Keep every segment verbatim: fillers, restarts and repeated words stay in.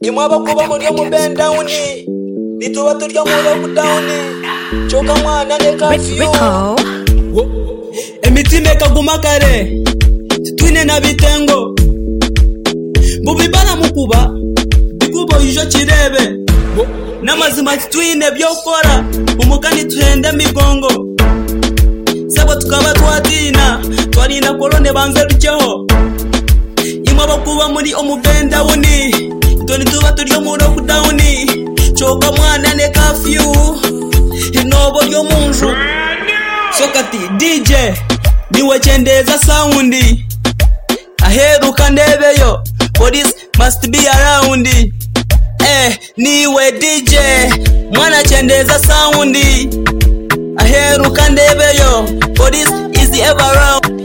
imwe abakuba muri mu bend down nituba turya mu lockdown choka mwana ne kafyu emitima kaguma kare twine na bitengo bubibana mukuba bikubo ijo kirebe namazima twine byokora umukani tuhende migongo sabo tukaba twadina twarina korone banze rucyeho imwe abakuba muri omubenda wuni toni tuba turyo mu lockdown choka mwana ne kafyu inobo ryo munju sokati D J niwe chendeza sound aheruka ndebeyo police must be around eh niwe D J mwana chendeza sound aheruka ndebeyo police is ever around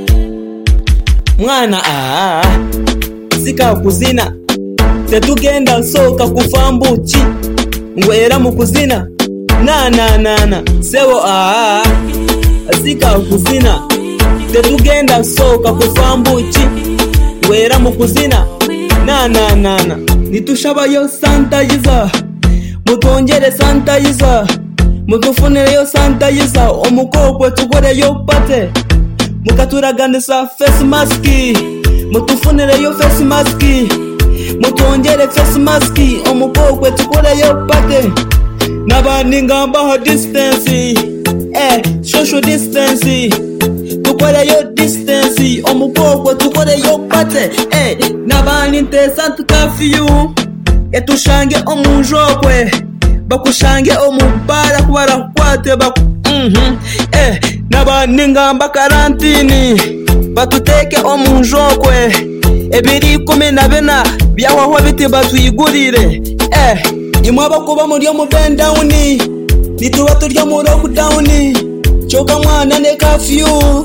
mwana ah sika kuzina tetugenda soka kufambuchi ngwera mukuzina na na na na sewo ah sika kuzina tetugenda soka kufambuchi ngwera mukuzina na na na na nitushabayo sanitizer mutongere sanitizer mutufunire yo sanitizer omukopwe tugore yo pate mukaturaganisa face mask mutufunire yo face mask mutongere face mask omukopwe tugore yo pate nabandi ngamba ho distance eh social distance tukore yo distance omukopwe tugore yo pate eh nabandi ntesant kafyu etushange omunjokwe bakushange omubara kubara kwate baku mhm eh nabandi ngamba karantini batuteke omunjokwe ebiri kumi na bena byawaho biti batuyigurire eh imwe abakuba muri yo mubend down nituba turya mu lockdown choka mwana ne kafyu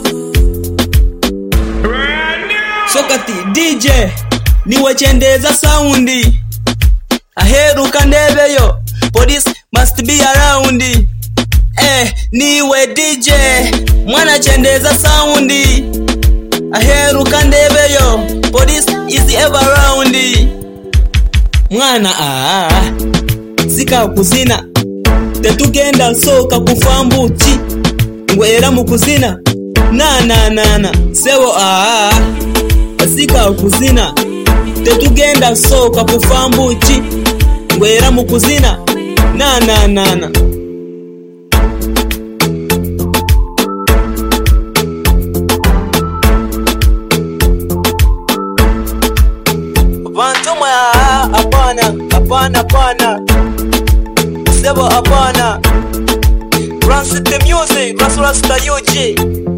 sokati D J niwe chendeza sound aheruka ndebeyo police must be around eh niwe D J mwana chendeza sound aheruka ndebeyo police is ever around mwana ah sika kuzina tetugenda soka kufambuchi ngwera mukuzina na na na na sewo ah sika kuzina tetugenda soka kufambuchi ngwera mukuzina na na na na Vantuma apana apana apana sebo apana Run the music, Rasta U G